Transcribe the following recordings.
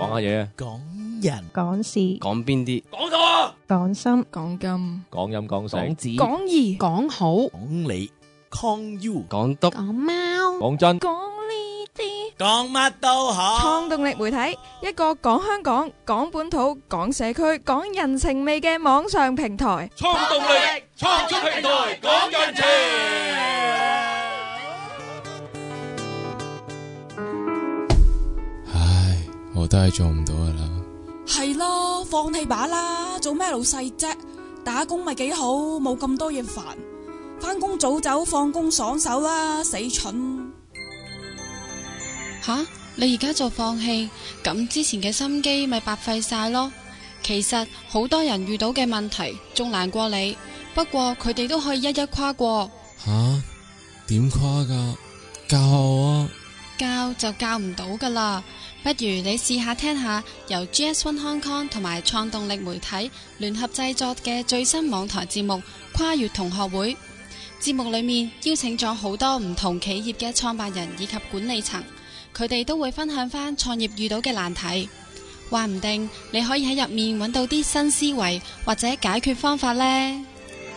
講下嘢， 講人， 講事， 講邊啲？ 講錯， 講心， 講金， 講飲講食， 講紙， 講義，講好， 講理，Con you， 講篤， 講貓， 講真， 講呢啲。 講乜都好。 創動力媒體，一個講香港、講本土、講社區、講人情味嘅網上平台。 創動力，創出平台，講人情。 唉，我都係做唔到噶啦。 係咯，放棄把啦，做咩老細啫？打工咪幾好，冇咁多嘢煩。返工早走，放工爽手啦，死蠢！ 吓，你而家就放棄，咁之前嘅心機咪白費晒咯。其實好多人遇到嘅問題仲難過你，不過佢哋都可以一一跨過。 吓？點跨噶？教我啊！ 教就教唔到噶啦，不如你試下聽下由 GS1 Hong Kong 同埋創動力媒體聯合製作嘅最新網台節目《跨越同學會》。節目裏面邀請咗好多唔同企業嘅創辦人以及管理層，佢哋都會分享翻創業遇到嘅難題，話唔定你可以喺入面揾到啲新思維或者解決方法呢。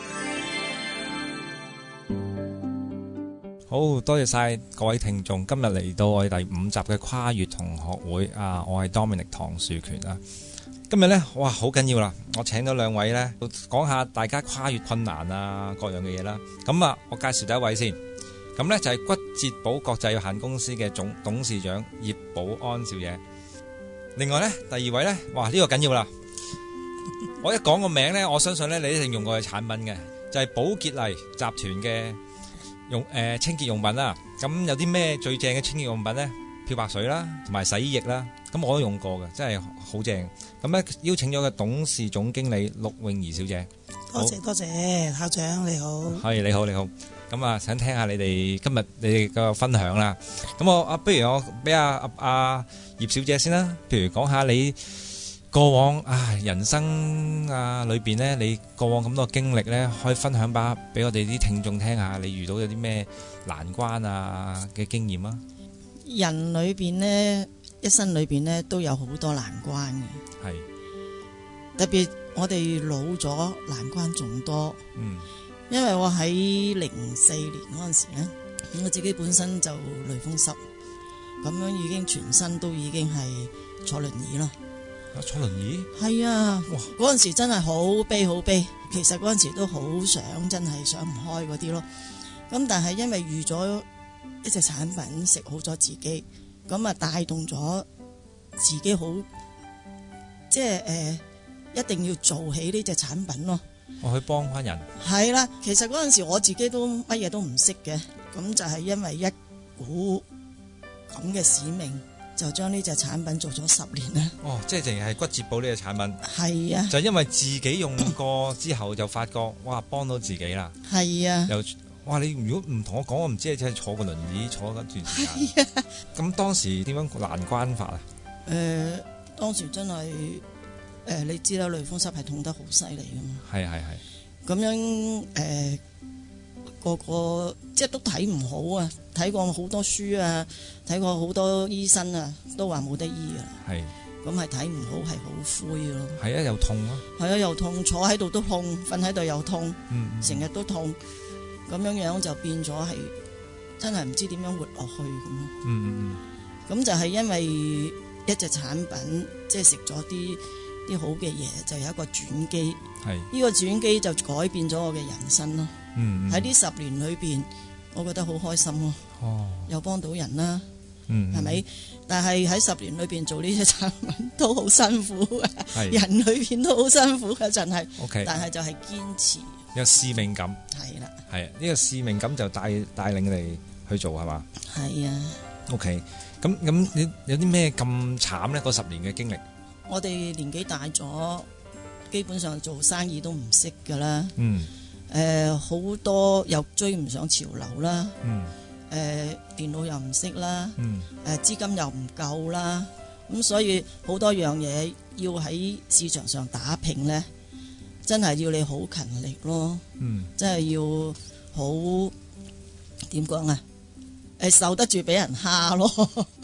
好多謝晒各位聽眾，今日嚟到我哋第5集嘅跨越同學會啊，我係 Dominic 唐樹權啊。今日呢，哇，好緊要啦！我請咗2位呢，講下大家跨越困難啊，各樣嘅嘢啦。咁啊，我介紹第一位先。咁呢就係骨折保國際有限公司嘅總董事長葉寶安小姐。另外呢，第2位呢，哇，呢個緊要啦！我一講個名呢，我相信呢，你一定用過嘅產品嘅，就係寶潔麗集團嘅清潔用品啦。咁有啲咩最正嘅清潔用品呢？漂白水啦，同埋洗衣液啦。咁我都用過嘅，真係好正。咁咧邀請咗嘅董事總經理陸詠儀小姐。 多謝校長你好。 係，你好。咁啊，想聽下你哋今日你哋嘅分享啦。咁不如我俾阿葉小姐先啦。譬如講下你過往人生裏邊咧，你過往咁多經歷咧，可以分享俾我哋啲聽眾聽下，你遇到有啲咩難關嘅經驗啊？ 人裏邊呢，一生裏邊呢，都有好多難關嘅。係。特別我哋老咗，難關仲多。因為我喺04年嗰陣時咧，我自己本身就類風濕，咁樣已經全身都已經係坐輪椅啦。 坐輪椅？係啊！哇！嗰陣時真係好悲，其實嗰陣時都好想，真係想唔開嗰啲咯。咁但係因為預咗一隻產品食好咗自己，咁啊帶動咗自己好，即係一定要做起呢隻產品咯。 我去幫翻人。係啦，其實嗰陣時我自己都乜嘢都唔識嘅，咁就係因為一股咁嘅使命，就將呢隻產品做咗10年啦。哦， 即係淨係骨折保呢隻產品。係啊。就因為自己用過之後就發覺，哇，幫到自己啦。係啊。又哇！你如果唔同我講，我唔知你真係坐個輪椅坐一段時間。係啊。咁當時點樣難關法啊？ 當時真係你知啦，類風濕係痛得好犀利噶嘛。係。咁樣個個即係都睇唔好啊！睇過好多書啊，睇過好多醫生啊，都話冇得醫啊。係。咁係睇唔好，係好灰咯。係啊，又痛咯。係啊，又痛，坐喺度都痛，瞓喺度又痛，成日都痛。咁樣就變咗係真係唔知點樣活落去咁咯。咁就係因為一隻產品，即係食咗啲好嘅嘢，就有一個轉機。係呢個轉機就改變咗我嘅人生咯。喺呢10年裏邊，我覺得好開心咯。又幫到人啦。係咪？但係喺10年裏邊做呢隻產品都好辛苦嘅，人裏邊都好辛苦嘅，真係。但係就係堅持。 有使命感。 係啦。係呢個使命感就帶領你去做係嘛？係啊。OK，咁你有啲咩咁慘呢？嗰10年嘅經歷。 我哋年紀大咗，基本上做生意都唔識噶啦。好多又追唔上潮流啦。電腦又唔識啦。資金又唔夠啦。咁所以好多樣嘢要喺市場上打拼呢，真係要你好勤力咯。真係要好點講啊？受得住俾人蝦咯。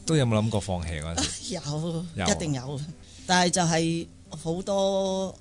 都有冇諗過放棄嗰陣時？ 有，一定有。但係就係好多，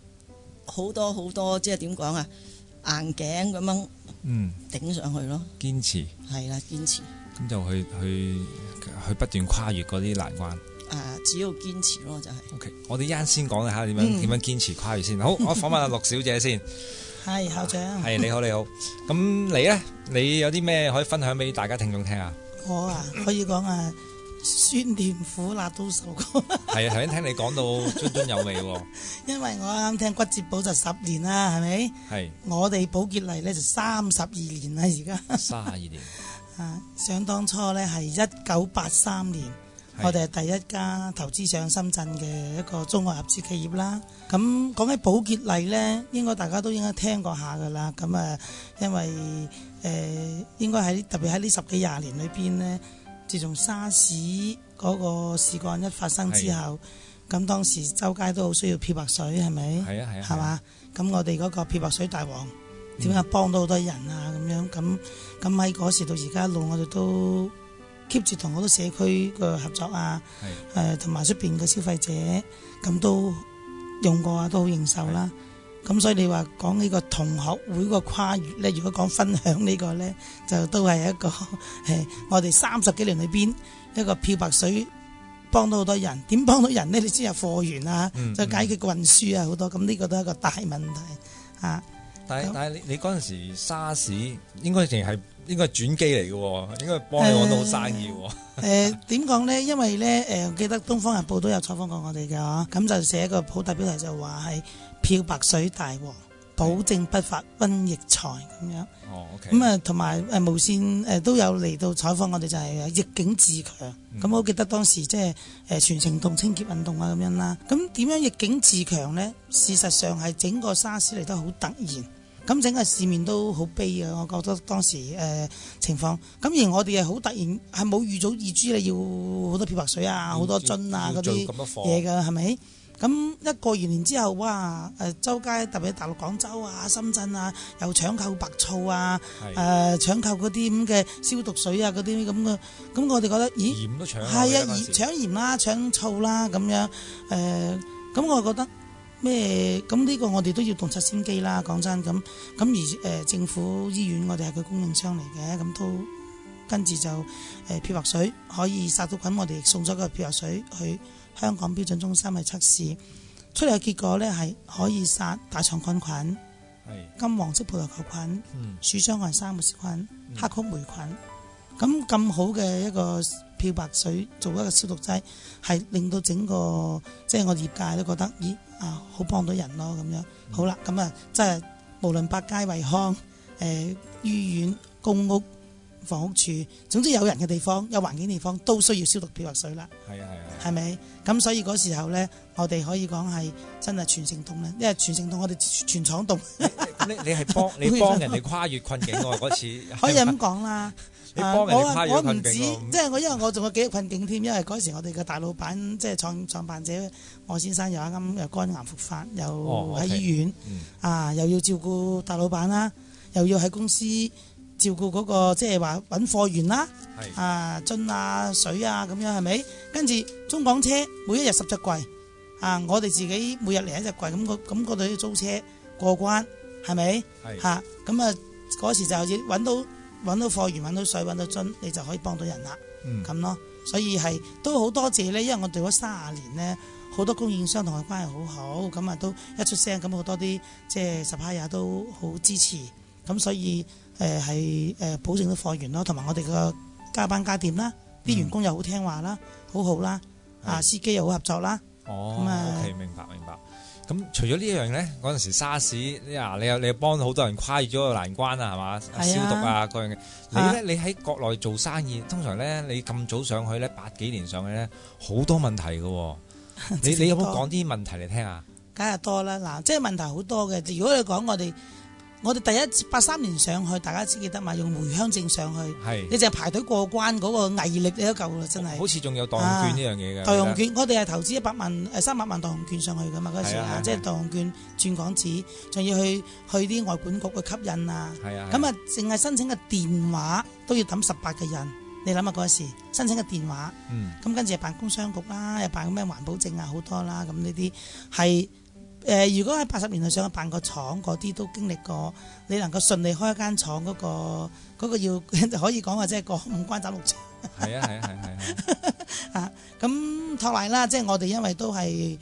即係點講啊？硬頸咁樣頂上去咯。 堅持係啦，堅持。 咁就去不斷跨越嗰啲難關。 只要堅持咯，就係。 OK， 我哋一陣先講下點樣堅持跨越先。好，我訪問阿陸小姐先。 係校長。係你好。咁你咧，你有啲咩可以分享俾大家聽眾聽啊？ 我可以講酸甜苦辣都受過。 係啊，頭先聽你講到津津有味喎。因為我啱聽骨節保就10年啦，係咪？係。我哋寶潔麗咧就32年啦，而家。32年。想當初咧係1983年，我哋係第一家投資上深圳嘅一個中外合資企業啦。咁講起寶潔麗咧，應該大家都應該聽過下噶啦。咁因為應該特別喺呢10幾20年裏邊咧。自從沙士嗰個事幹一發生之後，咁當時周街都好需要漂白水，係咪？係啊，係嘛？咁我哋嗰個漂白水大王點解幫到好多人啊？咁樣咁喺嗰時到而家一路，我哋都 keep 住同好多社區嘅合作啊，同埋出邊嘅消費者咁都用過啊，都好認受啦。咁所以你話講呢個同學會個跨越咧，如果講分享呢個咧，就都係一個我哋30幾年裏邊一個漂白水幫到好多人。點幫到人咧？你知有貨源啊，再解決運輸啊好多，咁呢個都係一個大問題啊。但係你嗰陣時沙士應該係轉機嚟嘅喎，應該幫你揾到生意喎。點講咧？因為咧我記得《東方日報》都有採訪過我哋嘅，咁就寫一個好大標題就話係漂白水大王，保證不發瘟疫財咁樣。咁同埋無線都有嚟到採訪我哋，就係逆境自強。咁我記得當時即係全城動清潔運動啊咁樣啦。咁點樣逆境自強呢？事實上係整個沙士嚟得好突然。咁整個市面都好悲啊！我覺得當時情況，咁而我哋係好突然，係冇預早預知你要好多漂白水啊，好多樽啊嗰啲嘢㗎，係咪？咁一過完年之後，哇！周街特別喺大陸廣州啊、深圳啊，又搶購白醋啊，搶購嗰啲咁嘅消毒水啊嗰啲咁嘅，咁我哋覺得，咦？鹽都搶，係啊，搶鹽啦，搶醋啦咁樣，咁我覺得。咩咁呢個我哋都要洞察先機啦，講真咁而政府醫院我哋係佢供應商嚟嘅，咁都跟住就漂白水可以殺到菌，我哋送咗個漂白水去香港標準中心去測試，出嚟嘅結果呢係可以殺大腸桿菌、金黃色葡萄球菌、鼠傷寒沙漠氏菌、黑曲霉菌，咁好嘅一個漂白水做一個消毒劑，係令到整個即係我業界都覺得咦好幫到人咯咁樣。好啦，咁即係無論百佳惠康、醫院、公屋、房屋處，總之有人嘅地方、有環境地方都需要消毒漂白水啦。係咪？咁所以嗰時候咧，我哋可以講係真係全城動啦，因為全城動我哋全廠動。你係幫人哋跨越困境喎嗰次。可以咁講啦。你幫人哋跨越困境，我唔止，即係因為我仲有幾個困境添，因為嗰時我哋嘅大老闆即係創辦者我先生又啱又肝癌復發，又喺醫院，又要照顧大老闆啦，又要喺公司照顧嗰個即係話揾貨源啦，樽啊水啊咁樣係咪？跟住中港車每一日10隻櫃，我哋自己每日嚟1隻櫃，咁嗰度要租車過關係咪？嚇咁嗰時就要揾到貨源、揾到水、揾到樽，你就可以幫到人啦。咁咯，所以係都好多謝呢，因為我做咗30年呢，好多供應商同我關係好好，咁都一出聲，咁好多啲即係supplier都好支持，咁所以係保證到貨源咯，同埋我哋個加班加點啦，啲員工又好聽話啦，好好啦，司機又好合作啦。OK， 明白。 咁除咗呢樣咧，嗰陣時沙士，你又幫好多人跨越咗個難關啊，係嘛？消毒啊嗰樣嘅。你喺國內做生意，通常咧你咁早上去咧8幾年上去咧，好多問題嘅喎。你有冇講啲問題嚟聽下？ 梗係多啦，嗱，即係問題好多嘅。如果你講我哋第一83年上去，大家只記得嘛，用回鄉證上去，你淨係排隊過關嗰個毅力你都夠啦，真係。好似仲有代用券呢樣嘢嘅。代用券，我哋係投資300萬代用券上去噶嘛嗰時即係代用券轉港紙，仲要去啲外管局去吸引啊。咁淨係申請嘅電話都要抌18個人， 你諗下嗰時申請個電話，咁跟住辦工商局啦，又辦咩環保證啊，好多啦。咁呢啲係如果喺80年代上去辦個廠嗰啲都經歷過，你能夠順利開一間廠嗰個要可以講話即係過5關斬6將。係啊咁托賴啦，即係我哋因為都係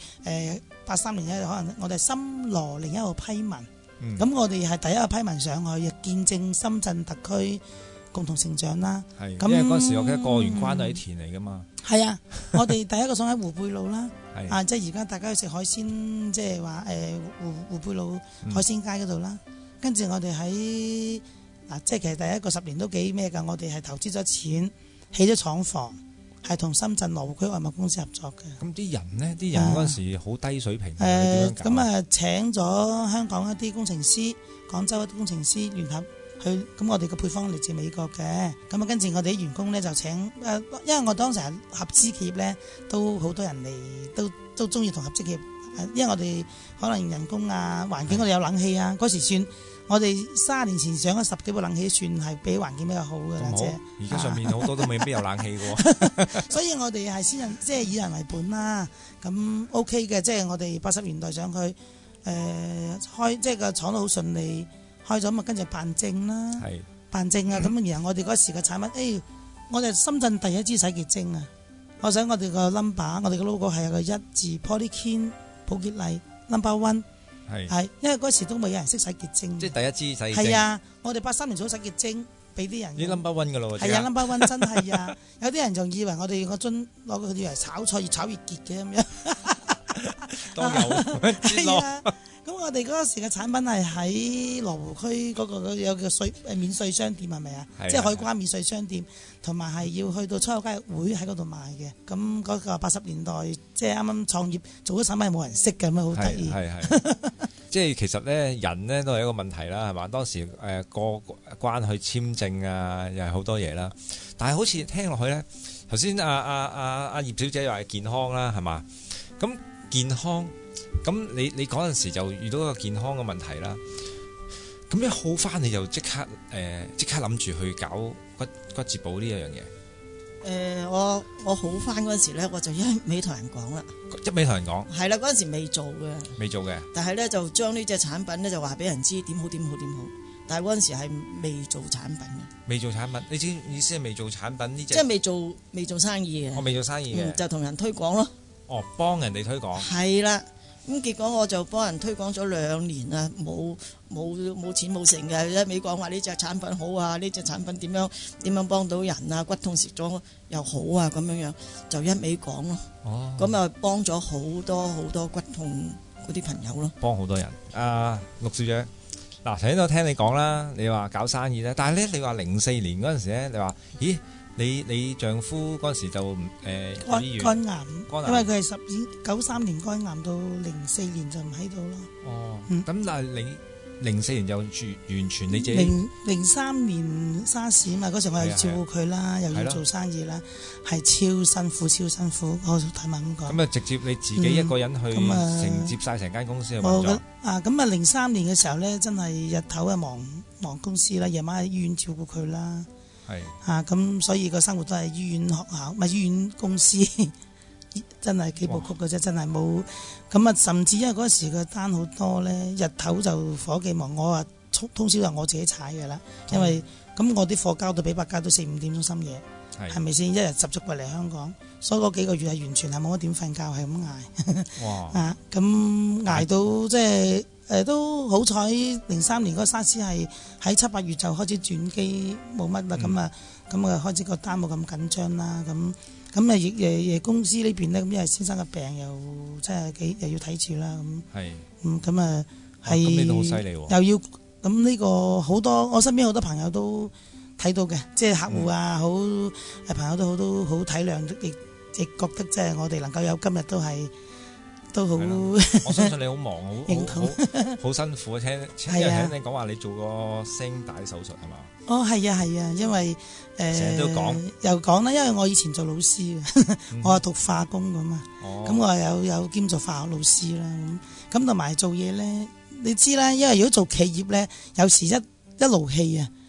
83年咧，可能我哋係森羅另一個批文，咁我哋係第一個批文上去，亦見證深圳特區共同成長啦。 咁因為嗰時我記得過完關都係田嚟噶嘛。係啊，我哋第一個廠喺湖貝路啦，即係而家大家去食海鮮，即係話湖貝路海鮮街嗰度啦。跟住我哋喺即係其實第一個10年都幾咩㗎，我哋係投資咗錢起咗廠房，係同深圳羅湖區外貿公司合作嘅。 咁啲人呢？啲人嗰陣時好低水平。 咁請咗香港一啲工程師，廣州一啲工程師聯合去，咁我哋嘅配方嚟自美國嘅。咁跟住我哋啲員工呢，就請因為我當時係合資企業呢，都好多人嚟，都中意同合資企業，因為我哋可能人工啊、環境我哋有冷氣啊，嗰時算。我哋30年前上咗10幾部冷氣，算係比環境比較好嘅啦，啫。 而家上面好多都未必有冷氣嘅。 所以我哋係即係以人為本啦。咁 OK 嘅，即係我哋80年代上去開，即係個廠都好順利開咗，咁跟住辦證啦，辦證啊。咁然後我哋嗰時嘅產品，我哋深圳第一支洗潔精啊！我想我哋個 number， 我哋個 logo 係有個1字 Polyclean 寶潔麗 No.1。係，因為嗰時都未有人識洗潔精， 即係第一支洗潔精。係啊，我哋83年做洗潔精，俾啲人。 呢 No.1 㗎咯喎。 係啊 No.1 真係啊，有啲人仲以為我哋個樽攞佢以為炒菜越炒越結嘅咁樣。 當有係啊，咁我哋嗰時嘅產品係喺羅湖區嗰個有個免稅商店係咪啊？即係海關免稅商店，同埋係要去到出口交易會喺嗰度賣嘅。咁嗰個80年代即係啱啱創業做咗產品係冇人識嘅，咁好得意。 即係其實咧，人咧都係一個問題啦，係嘛？當時過關去簽證啊，又係好多嘢啦。但係好似聽落去咧，頭先阿葉小姐又係健康啦，係嘛？咁健康，咁你嗰陣時就遇到一個健康嘅問題啦。咁一好翻，你就即刻諗住去搞骨折補呢一樣嘢。 我好翻嗰陣時咧，我就一味同人講啦。 一味同人講。係啦，嗰陣時未做嘅。 未做嘅。但係咧就將呢隻產品咧就話俾人知點好。但係嗰陣時係未做產品嘅。未做產品，你知意思係未做產品呢隻？即係未做生意嘅。我未做生意嘅。就同人推廣咯。哦，幫人哋推廣。係啦。咁結果我就幫人推廣咗2年啊，冇錢冇成嘅，一味講話呢隻產品好啊，呢隻產品點樣幫到人啊，骨痛食咗又好啊，咁樣就一味講咯。哦，咁啊幫咗好多骨痛嗰啲朋友咯。幫好多人。陸小姐，嗱頭先都聽你講啦，你話搞生意咧，但係咧你話04年嗰陣時咧，你話咦？你丈夫嗰陣時就肝癌，因為佢係93年肝癌到04年就唔喺度咯。哦，咁但係你04年就完全你自己03年沙士啊嘛，嗰時我又要照顧佢啦，又要做生意啦，係超辛苦，我睇埋咁講。咁啊，直接你自己一個人去承接晒成間公司嘅運作。咁啊03年嘅時候咧，真係日頭啊忙公司啦，夜晚喺醫院照顧佢啦。係咁所以個生活都係醫院學校，唔係醫院公司，真係幾部曲嘅啫，真係冇咁啊！甚至因為嗰時嘅單好多咧，日頭就伙計忙，我話通宵就我自己踩嘅啦，因為咁我啲貨交到比伯交到4-5點鐘深夜，係咪先？一日10足過嚟香港，所以嗰幾個月係完全係冇乜點瞓覺，係咁捱咁捱到即係。都好彩03年嗰個沙士係喺7-8月就開始轉機冇乜啦，咁啊開始個單冇咁緊張啦，咁啊亦公司呢邊咧，咁因為先生嘅病又真係又要睇住啦，咁啊係咁你都好犀利喎，又要咁呢個好多我身邊好多朋友都睇到嘅，即係客戶啊，好朋友都好體諒，亦覺得即係我哋能夠有今日都係。都好，我相信你好忙，好辛苦。聽你講話你做個聲帶手術係嘛？哦，係啊，因為成日都講，又講啦，因為我以前做老師我係讀化工㗎嘛，咁我有兼做化學老師啦，咁同埋做嘢咧，你知啦，因為如果做企業咧，有時一勞氣啊。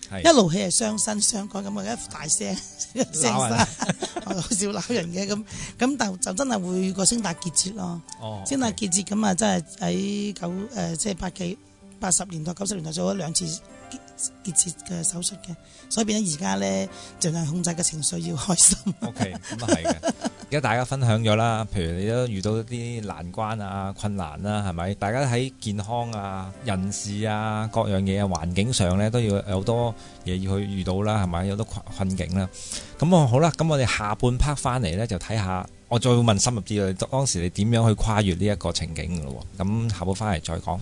一路氣係傷身傷肝咁啊，一大聲聲沙，好少鬧人嘅咁就真係會個聲帶結節咯。聲帶結節咁啊，真係喺即係80年代90年代做咗2次結節嘅手術嘅，所以變咗而家咧盡量控制個情緒，要開心。 OK， 咁啊係嘅。而家大家分享咗啦，譬如你都遇到啲難關啊、困難啦，係咪？大家喺健康啊、人事啊、各樣嘢啊、環境上咧都要有好多嘢要去遇到啦，係咪？有好多困境啦。咁好啦，咁我哋下半 part 翻嚟咧就睇下，我再會問深入啲啦。當時你點樣去跨越呢一個情景㗎咯？咁下半翻嚟再講。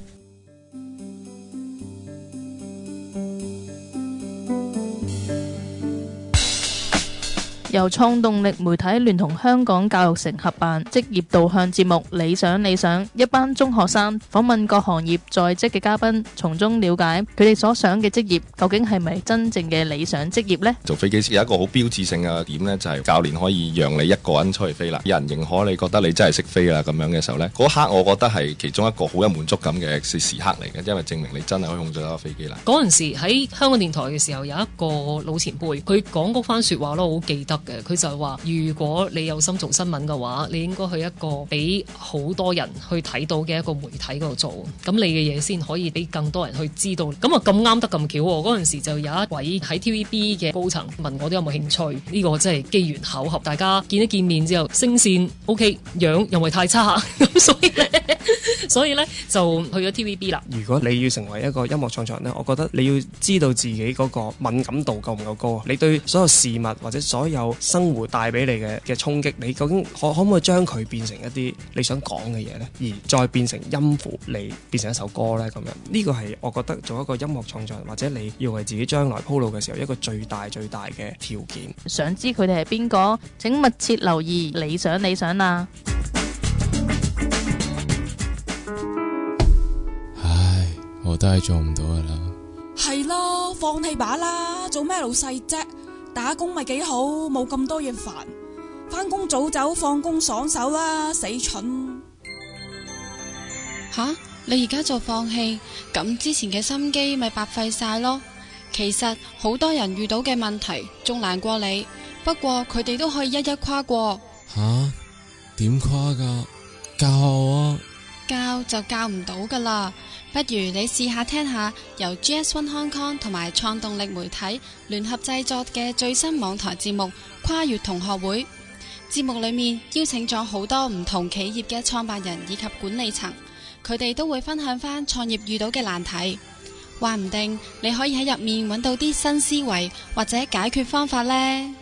由創動力媒體聯同香港教育城合辦職業導向節目理想，一班中學生訪問各行業在職嘅嘉賓，從中了解佢哋所想嘅職業究竟係咪真正嘅理想職業呢？ 做飛機師有一個好標誌性嘅點呢，就係教練可以讓你一個人出去飛啦，有人認可你覺得你真係識飛啦咁樣嘅時候呢，嗰刻我覺得係其中一個好有滿足感嘅時刻嚟嘅，因為證明你真係可以控制到飛機啦。 嗰陣時喺香港電台嘅時候，有一個老前輩，佢講嗰番說話我好記得。佢就係話，如果你有心做新聞嘅話，你應該去一個俾好多人去睇到嘅一個媒體嗰度做，咁你嘅嘢先可以俾更多人去知道。咁啊咁啱得咁巧喎，嗰陣時就有一位喺 TVB 嘅高層問我哋有冇興趣，呢個真係機緣巧合，大家見一見面之後，聲線 OK， 樣又唔係太差，咁所以呢就去咗 TVB 啦。 如果你要成為一個音樂創作人呢，我覺得你要知道自己嗰個敏感度夠唔夠高，你對所有事物或者所有生活帶俾你嘅衝擊，你究竟可唔可以將佢變成一啲你想講嘅嘢呢？而再變成音符嚟變成一首歌呢？咁樣呢個係我覺得做一個音樂創作人或者你要為自己將來鋪路嘅時候一個最大嘅條件。 想知佢哋係邊個？請密切留意理想啦！ 唉，我都係做唔到噶啦。 係咯，放棄把啦，做咩老細啫？打工咪幾好，冇咁多嘢煩。返工早走，放工爽手啦，死蠢！ 吓，你而家就放棄，咁之前嘅心機咪白費晒咯。其實好多人遇到嘅問題仲難過你，不過佢哋都可以一一跨過。 吓？點跨噶？教我啊！ 教就教唔到噶啦，不如你試下聽下由 GS1 Hong Kong 同埋創動力媒體聯合製作嘅最新網台節目《跨越同學會》。節目裏面邀請咗好多唔同企業嘅創辦人以及管理層，佢哋都會分享翻創業遇到嘅難題，話唔定你可以喺入面揾到啲新思維或者解決方法呢。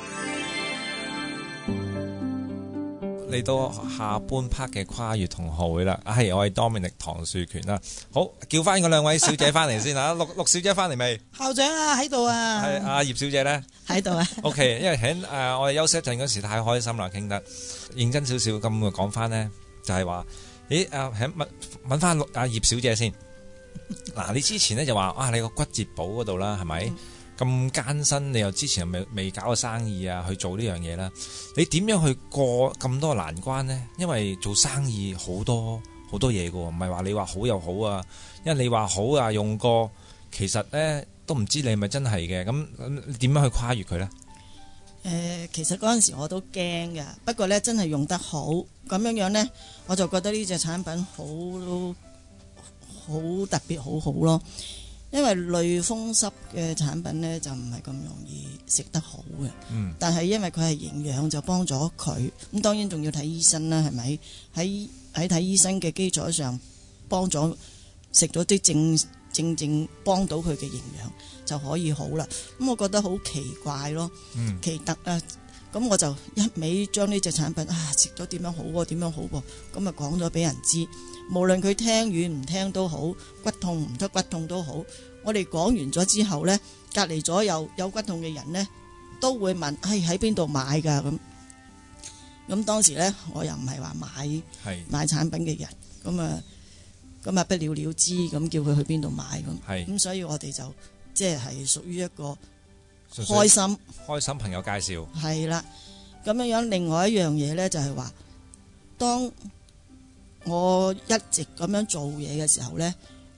嚟到下半 part 嘅跨越同學會啦，係我係 Dominic 唐樹權啦。好，叫翻嗰兩位小姐翻嚟先嚇，陸小姐翻嚟未？ 校長啊，喺度啊。 係阿葉小姐咧， 喺度啊。 OK， 因為喺我哋休息一陣嗰時太開心啦，傾得認真少少咁講翻咧，就係話，喺問翻阿葉小姐先。嗱，你之前咧就話你個骨折寶嗰度啦，係咪？咁艱辛，你又之前未搞過生意啊，去做呢樣嘢啦。你點樣去過咁多難關呢？因為做生意好多嘢㗎喎，唔係話你話好又好啊。因為你話好啊，用過其實呢都唔知你係咪真係嘅。咁你點樣去跨越佢呢？ 其實嗰陣時我都驚㗎，不過呢真係用得好咁樣呢，我就覺得呢隻產品好特別好咯。因為類風濕嘅產品呢，就唔係咁容易食得好嘅，但係因為佢係營養就幫咗佢，咁當然仲要睇醫生啦，係咪？喺睇醫生嘅基礎上幫咗食咗啲正幫到佢嘅營養就可以好啦。咁我覺得好奇怪咯，奇特啊！咁我就一味將呢隻產品食咗點樣好喎，點樣好喎，咁啊講咗俾人知。無論佢聽與唔聽都好，骨痛唔得骨痛都好，我哋講完咗之後呢，隔離咗有骨痛嘅人呢，都會問喺邊度買㗎咁當時呢，我又唔係話買產品嘅人，咁啊不了了之咁叫佢去邊度買咁所以我哋就即係屬於一個開心朋友介紹係啦，咁樣另外一樣嘢呢，就係話當我一直咁樣做嘢嘅時候呢，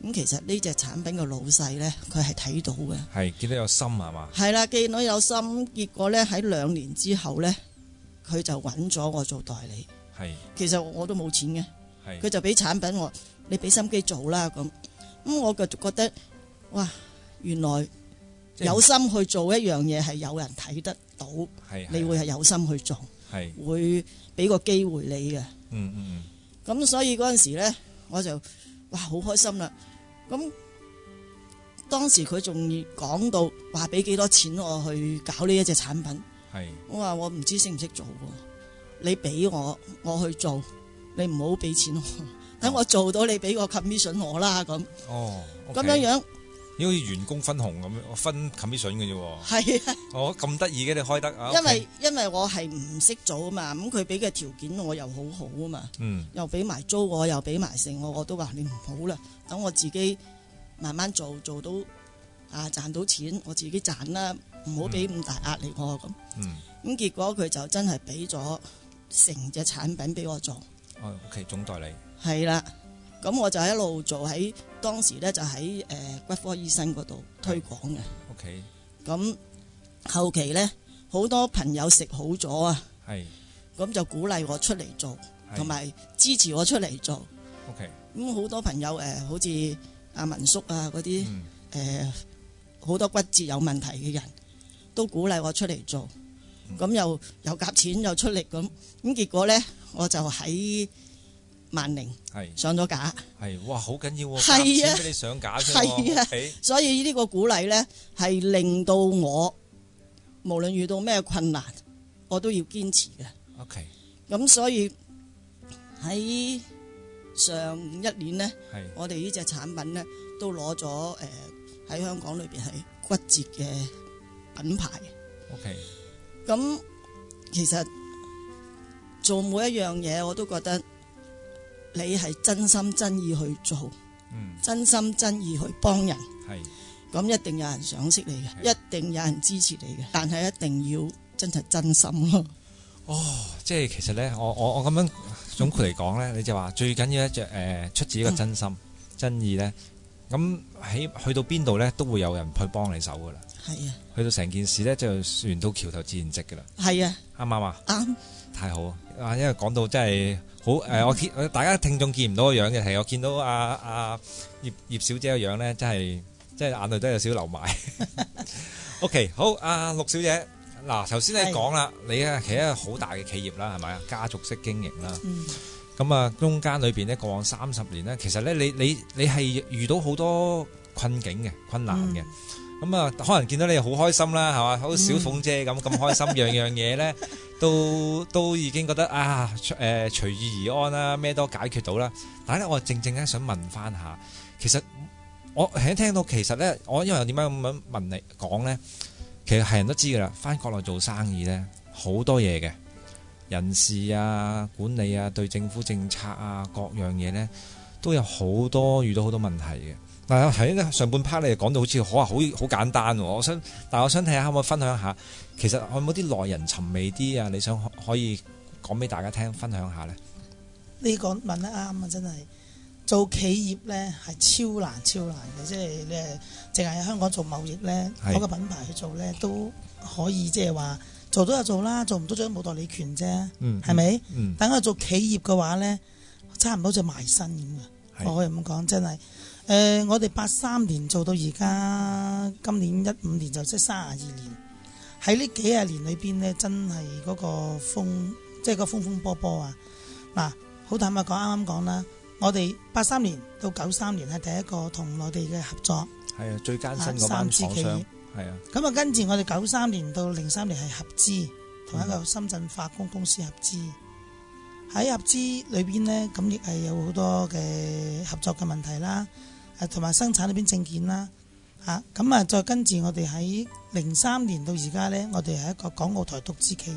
咁其實呢隻產品嘅老細呢，佢係睇到嘅， 係見到有心係嘛？ 係啦，見到有心，結果呢，喺2年之後呢，佢就揾咗我做代理。 係， 其實我都冇錢嘅，佢就俾產品我，你俾心機做啦咁。咁我就覺得，哇，原來有心去做一樣嘢係有人睇得到，你會係有心去做，會俾個機會你嘅。咁所以嗰陣時呢，我就哇好開心啦。咁當時佢仲講到話俾幾多錢我去搞呢一隻產品，我話我唔知識唔識做喎，你俾我去做，你唔好俾錢我，等我做到你俾個 commission 我啦咁。咁樣好似員工分紅咁樣，分 commission 嘅啫喎。係啊。咁得意嘅你開得啊？ 因為我係唔識做啊嘛，咁佢俾嘅條件我又好好啊嘛，又俾埋租我，又俾埋剩我都話你唔好啦，等我自己慢慢做到賺到錢，我自己賺啦，唔好俾咁大壓力我咁。咁結果佢就真係俾咗成隻產品俾我做。 OK， 總代理。係啦。咁我就一路做喺當時咧，就喺骨科醫生嗰度推廣嘅。 OK。咁後期咧，好多朋友食好咗啊。 係。 咁就鼓勵我出嚟做，同埋支持我出嚟做。 OK。咁好多朋友好似阿文叔啊嗰啲好多骨折有問題嘅人都鼓勵我出嚟做。咁又夾錢又出力咁結果咧，我就喺萬寧上咗架， 哇好緊要喎！夾錢俾你上架啫喎， 所以呢個鼓勵呢係令到我無論遇到咩困難，我都要堅持嘅。 OK， 咁所以喺上一年呢，我哋呢隻產品呢都攞咗喺香港裏邊係骨折嘅品牌。 OK， 咁其實做每一樣嘢我都覺得。你係真心真意去做，真心真意去幫人，咁一定有人賞識你嘅，一定有人支持你嘅，但係一定要真係真心咯。 即係其實咧，我咁樣總括嚟講咧，你就話最緊要一隻出自一個真心真意咧，咁去到邊度咧都會有人去幫你手噶啦。係啊，去到成件事咧就船到橋頭自然直噶啦。係啊，啱唔啱啊？啱，太好啊！因為講到真係。好我見大家聽眾見唔到個樣嘅係，我見到葉小姐個樣咧，真係眼淚都有少少流埋。OK， 好，陸小姐，嗱，頭先你講啦，你係其實一個好大嘅企業啦，係咪啊？家族式經營啦，咁中間裏邊咧過往30年咧，其實咧你係遇到好多困境嘅困難嘅。可能見到你好開心啦，係嘛？好似小鳳姐咁開心，樣樣嘢咧都已經覺得隨遇而安啦，咩都解決到啦。但係咧，我正咧想問翻下，其實我係聽到其實咧，我因為點解咁樣問你講咧？其實係人都知噶啦，翻國內做生意咧好多嘢嘅人事啊、管理啊、對政府政策啊各樣嘢咧都有好多遇到好多問題嘅。嗱，喺上半 part 你講到好似好簡單喎，但我想睇下可唔可以分享下，其實有冇啲耐人尋味啲啊？你想可以講俾大家聽，分享下咧？呢個問得啱啊！真係做企業咧係超難嘅，即係你淨係喺香港做貿易咧，攞個品牌去做咧都可以，即係話做到就做啦，做唔到就冇代理權啫，係咪？等佢做企業嘅話咧，差唔多就埋身咁嘅，我可以咁講，真係。我哋83年做到而家，今年15年就即係32年。喺呢幾十年裏邊呢，真係嗰個風，即係個風波波啊！嗱，好坦白講，啱啱講啦，我哋83年到93年係第一個同內地嘅合作，係啊，最艱辛嗰班廠商，係啊。咁跟住我哋93年到03年係合資，同一個深圳化工公司合資。喺合資裏邊呢，咁亦係有好多嘅合作嘅問題啦。同埋生產裏邊證件啦，咁再跟住我哋喺03年到而家呢，我哋係一個港澳台獨資企業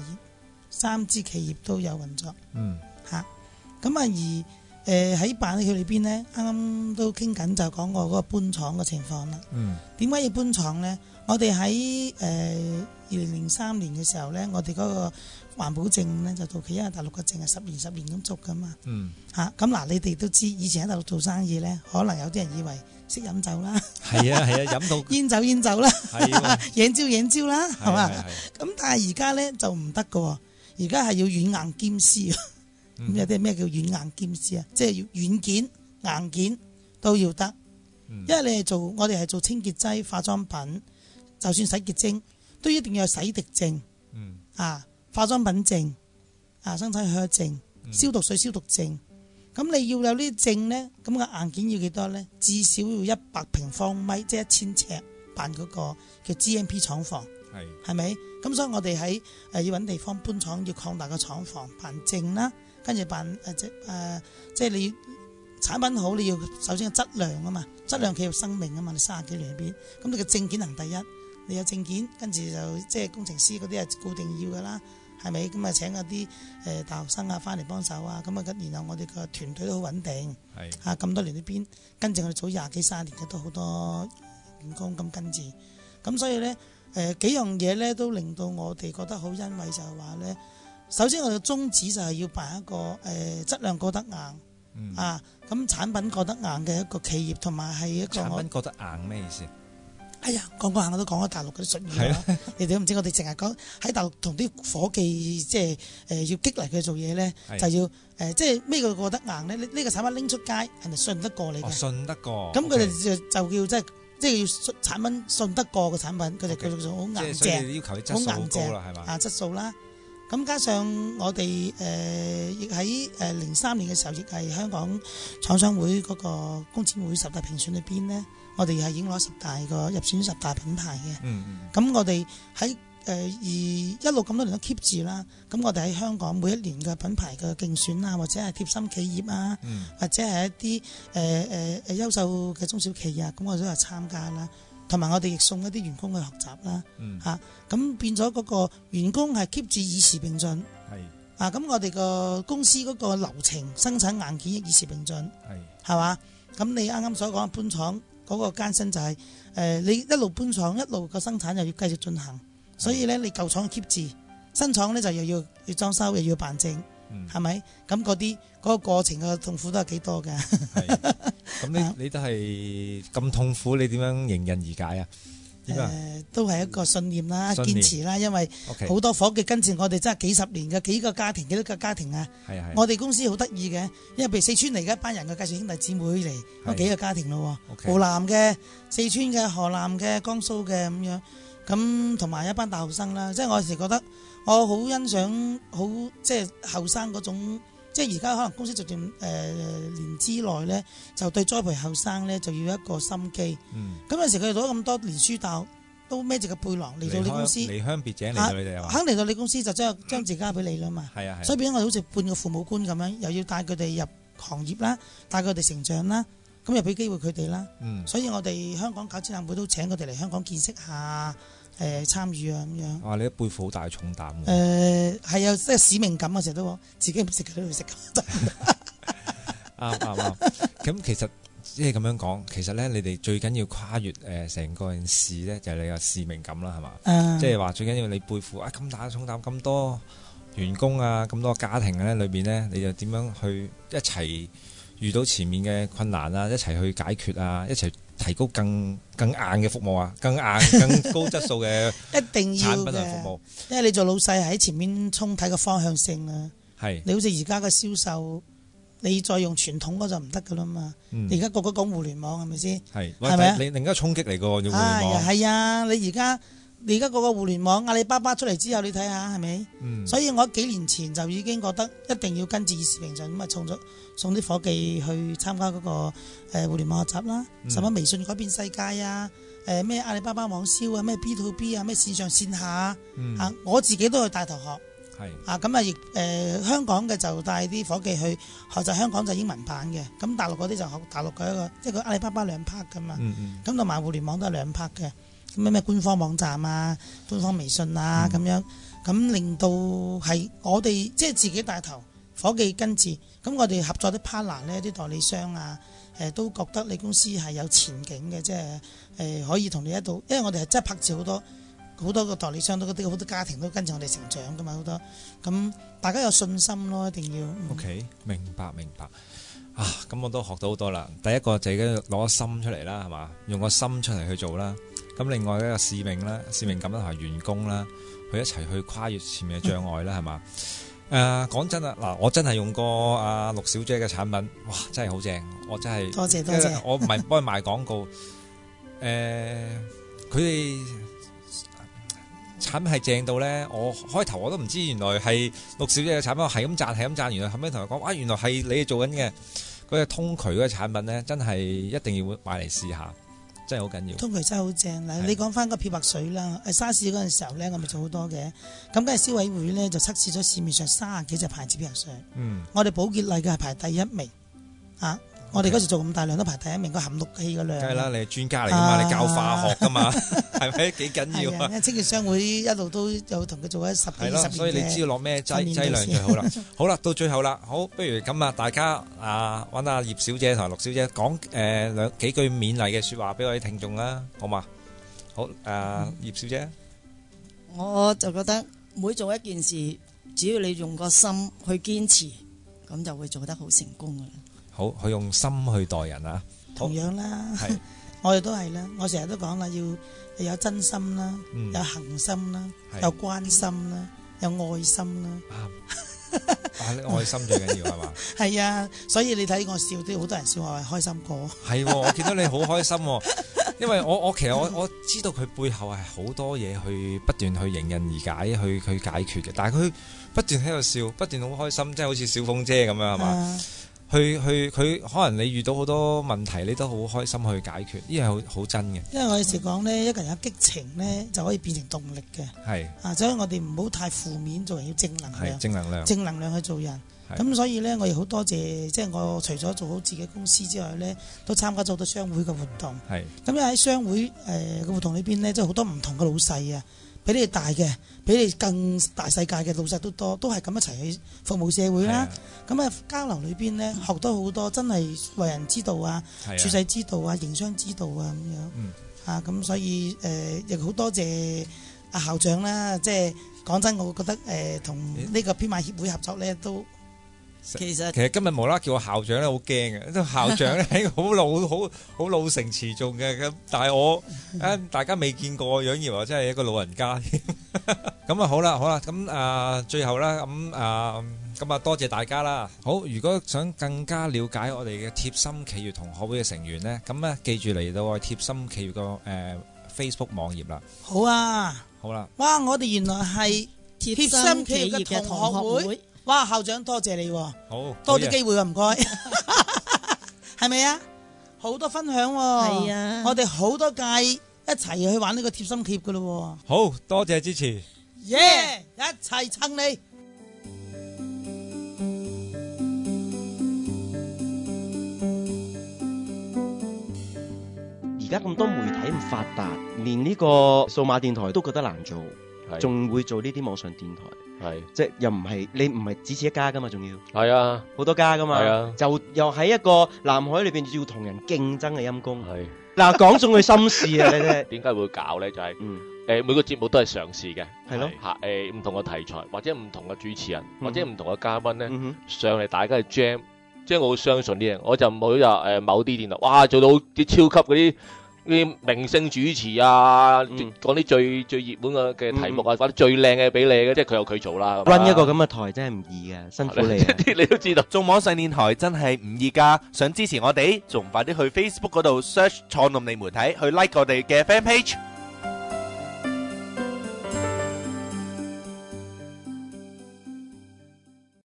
，3支企業都有運作，咁而喺辦理佢裏邊呢，啱啱都傾緊就講過嗰個搬廠嘅情況啦。點解要搬廠呢？我哋喺2003年嘅時候呢，我哋嗰個環保證咧就到期，因為大陸嘅證係10年咁續噶嘛。咁嗱，你哋都知以前喺大陸做生意咧，可能有啲人以為識飲酒啦， 係啊，飲到煙酒啦，贏招啦，係嘛？咁但係而家咧就唔得噶喎，而家係要軟硬兼施。咁有啲咩叫軟硬兼施啊？即係要軟件硬件都要得，因為你我哋係做清潔劑、化妝品，就算洗潔精都一定要有洗滌證，化妝品證，生產許可證，消毒水消毒證。咁你要有呢啲證呢，咁個硬件要幾多呢？至少要100平方米，即係1000尺辦嗰個叫 GMP 廠房，係咪？咁所以我哋喺要揾地方搬廠，要擴大個廠房辦證啦，跟住辦即係你產品好，你要首先有質量啊嘛，質量企業生命啊嘛，你30幾年入邊，咁你嘅證件行第一，你有證件，跟住就即係工程師嗰啲係固定要噶啦。係咪咁啊？請嗰啲大學生翻嚟幫手啊！咁啊，然後我哋個團隊都好穩定，咁多年呢邊跟住我哋早20幾30年嘅都好多員工咁跟住，咁所以咧幾樣嘢咧都令到我哋覺得好欣慰，就係話咧，首先我哋嘅宗旨就係要辦一個質量過得硬，咁產品過得硬嘅一個企業，同埋係一個產品過得硬咩意思？ 哎呀，講下我都講咗大陸嗰啲術語啦，你哋都唔知，我哋淨係講喺大陸同啲伙計即係要激勵佢做嘢咧，就要即係咩叫過得硬咧？呢個產品拎出街，人哋信得過你嘅，信得過。咁佢哋就叫即係要產品信得過嘅產品，佢哋叫做好硬淨， 即係要求質素好高啦，係嘛？ 質素啦。咁加上我哋亦喺03年嘅時候，亦係香港廠商會嗰個工展會10大評選裏邊呢，我哋係已經攞10大個入選10大品牌嘅。咁我哋喺一路咁多年都 keep 住啦。咁我哋喺香港每一年嘅品牌嘅競選啊，或者係貼心企業啊，或者係一啲優秀嘅中小企業，咁我都有參加啦。同埋我哋亦送一啲員工去學習啦，咁變咗嗰個員工係 keep 住與時並進，咁我哋個公司嗰個流程生產硬件亦與時並進，係嘛？咁你啱啱所講搬廠嗰個艱辛就係你一路搬廠一路個生產又要繼續進行，所以咧你舊廠 keep 住，新廠咧就又要裝修又要辦證，係咪？咁嗰個過程嘅痛苦都係幾多㗎？ 咁你都係咁痛苦，你點樣迎刃而解啊？ 都係一個信念啦，堅持啦，因為好多伙計跟住我哋真係幾十年嘅，幾多個家庭啊！我哋公司好得意嘅，因為譬如四川嚟嘅一班人嘅介紹兄弟姊妹嚟，咁幾個家庭咯，湖南嘅、四川嘅、河南嘅、江蘇嘅咁樣，咁同埋一班大學生啦，即係我有時覺得我好欣賞，好即係後生嗰種。即係而家可能公司逐漸年之內咧，就對栽培後生咧就要一個心機。咁有時佢哋讀咗咁多年書，大學都孭住個背囊嚟到你公司，離鄉別井嚟到你哋肯嚟到你公司就將自己交俾你啦嘛。所以變咗我哋好似半個父母官咁樣，又要帶佢哋入行業啦，帶佢哋成長啦，咁又俾機會佢哋啦。所以我哋香港搞展覽會都請佢哋嚟香港見識下。參與啊咁樣。哇！ 你都背負好大重擔喎。 係啊，即係使命感啊！成日都自己唔食佢都要食。 啱。咁其實即係咁樣講，其實咧你哋最緊要跨越成個件事咧，就係你個使命感啦，係嘛？即係話最緊要你背負咁大嘅重擔，咁多員工啊，咁多家庭咧裏邊咧，你就點樣去一齊遇到前面嘅困難啊，一齊去解決啊，一齊提高更硬嘅服務啊，更高質素嘅一定要產品同服務。因為你做老細喺前面衝睇個方向性啊。你好似而家嘅銷售，你再用傳統嗰就唔得噶啦嘛。而家個個講互聯網係咪先？係咪啊？ 你另一個衝擊嚟個互聯網。 係啊！你而家個個互聯網，阿里巴巴出嚟之後，你睇下係咪？所以我幾年前就已經覺得一定要跟住與時並進，咁啊送啲伙計去參加嗰個互聯網學習啦，什麼微信改變世界啊，咩阿里巴巴網銷啊，咩 B2B 啊，咩線上線下啊，我自己都去帶頭學。咁啊亦香港嘅就帶啲伙計去學習香港就英文版嘅，咁大陸嗰啲就學大陸嘅一個，即係佢阿里巴巴2 part 噶嘛，咁同埋互聯網都係2 part 嘅。咩官方網站啊，官方微信啊咁樣，咁令到係我哋即係自己帶頭，伙計跟住，咁我哋合作啲 partner 咧，啲代理商啊，都覺得你公司係有前景嘅，即係可以同你一度，因為我哋係真係拍住好多好多個代理商都嗰啲好多家庭都跟住我哋成長噶嘛，好多咁大家有信心咯，一定要。 OK， 明白啊！咁我都學到好多啦。第一個就係攞個心出嚟啦，係嘛？用個心出嚟去做啦。咁另外一個使命啦、使命感啦同埋員工啦，去一齊去跨越前面嘅障礙啦，係嘛？講真啦，嗱，我真係用過阿陸小姐嘅產品，哇，真係好正！我真係多謝， 我唔係幫佢賣廣告，佢哋產品係正到咧，我開頭我都唔知原來係陸小姐嘅產品，我係咁讚，原來後尾同佢講，哇，原來係你哋做緊嘅嗰個通渠嗰個產品咧，真係一定要買嚟試下，真係好緊要。通渠真係好正嗱，你講翻個漂白水啦，沙士嗰陣時候咧，我咪做好多嘅，咁梗係消委會咧就測試咗市面上30幾隻牌子漂白水，我哋寶潔麗嘅係排第1名啊。我哋嗰時做咁大量都排第1名，個含氯氣嘅量。梗係啦，你係專家嚟噶嘛，你教化學噶嘛，係咪幾緊要啊？清潔商會一路都有同佢做咗10幾20年嘅。所以你知道落咩劑量最好啦。好啦，到最後啦，好，不如咁啊，大家揾阿葉小姐同陸小姐講幾句勉勵嘅説話俾我哋聽眾啦，好嘛？好，葉小姐， 我就覺得每做一件事，只要你用個心去堅持，咁就會做得好成功噶啦。 好，佢用心去待人啊！ 同樣啦，我哋都係啦。我成日都講啦，要有真心啦，有恒心啦，有關心啦，有愛心啦。愛心最緊要係嘛？係啊，所以你睇我笑啲，好多人笑我係開心果。係，我見到你好開心，因為我其實我知道佢背後係好多嘢去不斷去迎刃而解，去解決嘅。但係佢不斷喺度笑，不斷好開心，即係好似小鳳姐咁樣係嘛？佢可能你遇到好多問題，你都好開心去解決，呢樣好真嘅。因為我有時講呢，一個人有激情呢，就可以變成動力嘅。係所以我哋唔好太負面，做人要正能量。正能量去做人。咁所以呢，我亦好多謝，即係我除咗做好自己公司之外呢，都參加咗好多商會嘅活動。咁因為喺商會嘅活動裏邊呢，即係好多唔同嘅老細啊。比你大嘅，比你更大世界嘅老細都多，都係咁一齊去服務社會啦。咁交流裏邊呢，學到好多，真係為人之道啊，處世之道啊，營商之道啊咁樣。咁所以亦好多謝阿校長啦。即係講真，我覺得同呢個編碼協會合作呢都。其實今日無啦啦叫我校長咧，好驚嘅。啲校長咧係好老成持重嘅，咁但係我大家未見過樣，以為真係一個老人家添。咁啊好啦，咁最後啦，咁多謝大家啦。好，如果想更加了解我哋嘅貼心企業同學會嘅成員咧，咁咧記住嚟到我貼心企業個Facebook 網頁啦。好啊，好啦。哇，我哋原來係貼心企業嘅同學會。哇，校長多謝你，好多啲機會啊，唔該，係咪啊？好多分享喎，係啊，我哋好多屆一齊去玩呢個貼心企業噶咯，好多謝支持，耶，一齊撐你。 而家咁多媒體咁發達，連呢個數碼電台都覺得難做，仲會做呢啲網上電台。係，即係又唔係你唔係只此一家噶嘛，仲要係啊，好多家噶嘛，係啊，就又喺一個南海裏邊要同人競爭嘅陰功。係嗱，講中佢心事啊！你哋點解會搞咧？就係每個節目都係嘗試嘅，係咯嚇唔同嘅題材或者唔同嘅主持人或者唔同嘅嘉賓咧上嚟，大家係 jam， 即係我好相信呢樣，我就唔會話某啲電台哇做到啲超級嗰啲明星主持啊，講啲最熱門嘅題目啊，或者最靚嘅俾你嘅，即係佢有佢做啦。run 一個咁嘅台真係唔易嘅，辛苦你啊！你都知道，做網上電台真係唔易㗎。想支持我哋，仲快啲去 Facebook 嗰度 search 創動力媒體，去 like 我哋嘅 fan page。